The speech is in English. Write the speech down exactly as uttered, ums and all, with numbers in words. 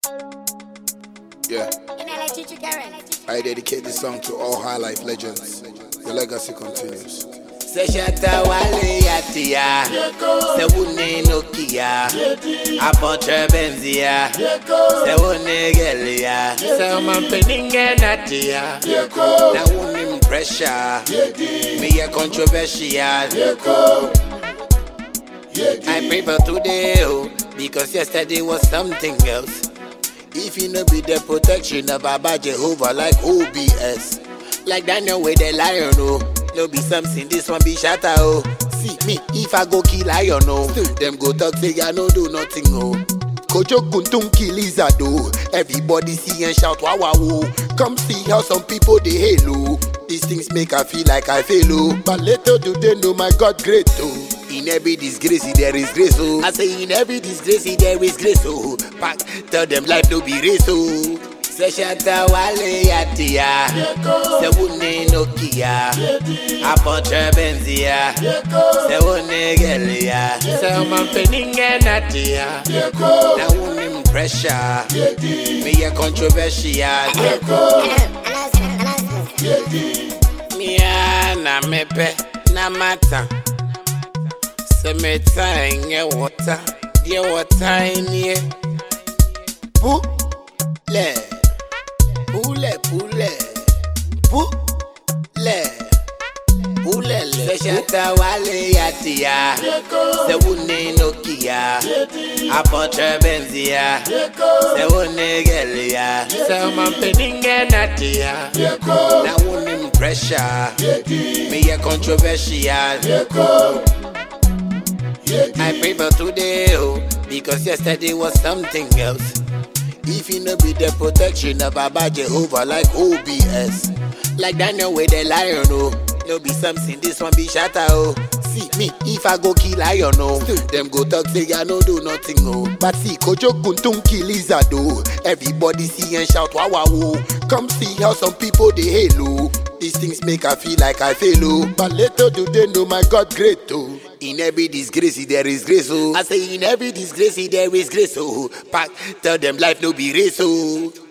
Yeah. I dedicate this song to all high life legends. The legacy continues. Se shata wale yatia, se wune nokia, apotre benzia, se wune gelia, se man peninge natia, na wune pressure, me a controversial. I pray for today, oh, because yesterday was something else. If you no be the protection of Baba Jehovah like O B S, like Daniel with the lion, oh. No be something, this one be shatter, oh. See me, if I go kill lion, oh. Still them go talk, say I no do nothing, oh. Kojo Kuntun kill lizard, oh. Everybody see and shout, wow, wow, oh. Come see how some people they halo. These things make I feel like I fail, oh. But little do they know my God great, oh. In every disgrace there is grace, oh. I say in every disgrace there is grace, oh. Pack, tell them life no be race, oh. Se shata wale yatia, se wune nokia, apotre benzia, se wune gelia, se man peninge natia, na wune pressure, me a controversial. Mia na mepe na mata, se meta inge water, die water inye, pu le. Poule, poule, poule, poule, se shata wale yatia, se wune nokia, apotre benzia, se wune gelia, se man peninge natia, na wune pressure, me a controversial. I pray for today, oh, because yesterday was something else. If you no be the protection of Baba Jehovah like O B S, like Daniel with the lion, oh. No be something, this one be shatter, oh. See me, if I go kill lion, oh. Still them go talk, say I no do nothing, oh. But see, Kojo Kuntun kill lizard, oh. Everybody see and shout, wow, wow, oh. Come see how some people they halo. These things make I feel like I fail, oh. But little do they know my God great, oh. In every disgrace there is grace, oh. I say in every disgrace there is grace, oh. Pack, tell them life no be race, oh.